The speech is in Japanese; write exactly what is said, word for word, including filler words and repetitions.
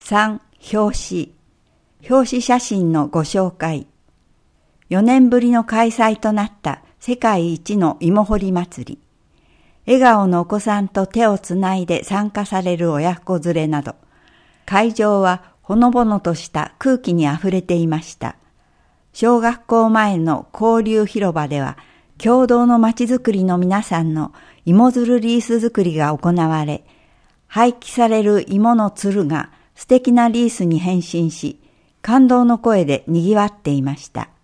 さん、表紙。表紙写真のご紹介。よねんぶりの開催となった世界一の芋掘り祭り。笑顔のお子さんと手をつないで参加される親子連れなど、会場はほのぼのとした空気にあふれていました。小学校前の交流広場では、共同のまちづくりの皆さんの芋づるリース作りが行われ、廃棄される芋のつるが素敵なリースに変身し、感動の声で賑わっていました。